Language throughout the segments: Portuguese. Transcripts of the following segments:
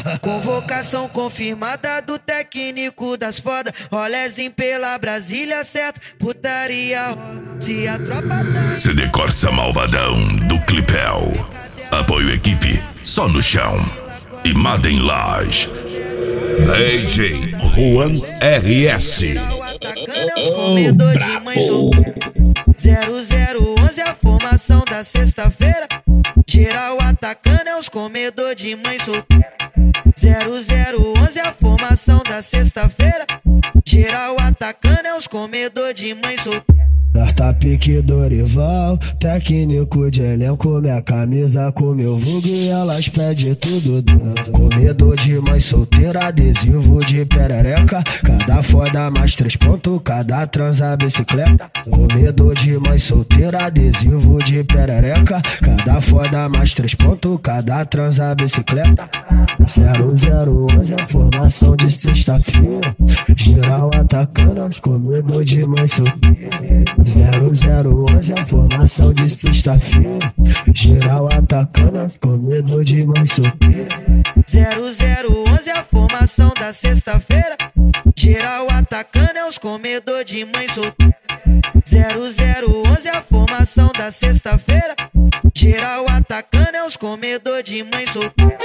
Convocação confirmada do técnico das foda. Rolezinho pela Brasília, certo? Putaria rola. Se a tropa tá... CD Corsa Malvadão do Clipel. Apoio equipe, só no chão. E Madem Laje. DJ Juan RS. Atacando é os comedor de mãe solteira. 0011 a formação da sexta-feira. Geral atacando é os comedor de mãe solteira. 0011 a formação da sexta-feira. Geral atacando é os comedor de mãe solteira. Darta pique Dorival, técnico de elenco, minha camisa com meu vulgo e elas pedem tudo dentro. Comedor de mãe solteira, adesivo de perereca, cada foda mais 3 pontos, cada transa bicicleta. Comedor de mãe solteira, adesivo de perereca, cada foda mais 3 pontos, cada transa bicicleta. 0011 a formação de sexta-feira, geral atacando os comedor de mãe solteira. 0011 a formação de sexta-feira, geral atacando os comedor de mãe solteira. 0011 a formação da sexta-feira. Geral atacando é os comedor de mãe solteira. 0011 a formação da sexta-feira. Geral atacando é os comedor de mãe solteira.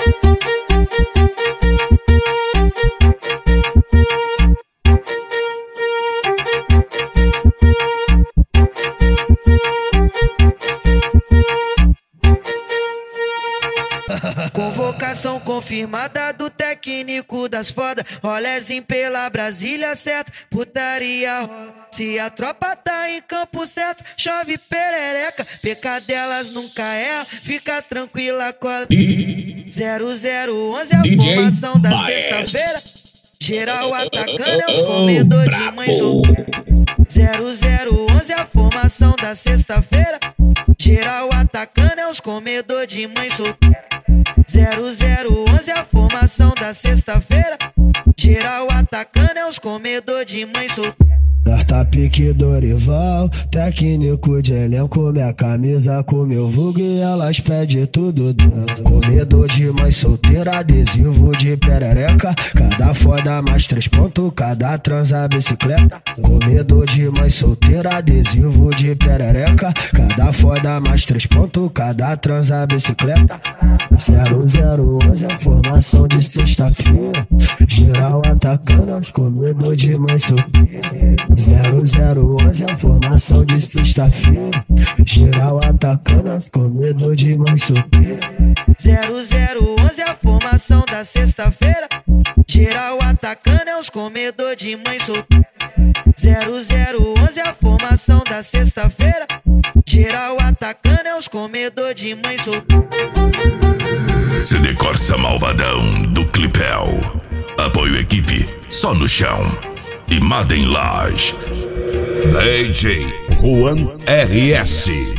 Convocação confirmada do técnico das foda. Rolezinho pela Brasília, certo? Putaria rola. Se a tropa tá em campo certo, chove perereca. Pecadelas nunca erra, fica tranquila, cola. 0011 a formação da sexta-feira. Geral atacando é os comedor de mãe solteira. 0011 a formação da sexta-feira. Geral atacando é os comedor de mãe solteira. 0011 a formação da sexta-feira. Geral atacando é os comedor de mãe solteira. Darta pique Dorival, técnico de elenco, minha camisa com meu vulgo e elas pedem tudo dentro. Comedor de mãe solteira, adesivo de perereca, cada foda mais 3 pontos, cada transa bicicleta. Comedor de mãe solteira, adesivo de perereca, cada foda mais 3 pontos, cada transa bicicleta. 0011 a formação de sexta-feira, geral atacando os comedor de mãe solteira. 0011 a formação de sexta-feira, geral atacando os comedor de mãe solteira. 0011 a formação da sexta-feira. Geral atacando é os comedor de mãe solteira. 0011 a formação da sexta-feira. Geral atacando é os comedor de mãe solteira. CD Corsa Malvadão do Clipel. Apoio equipe, só no chão. E Madem Laje. DJ Juan RS.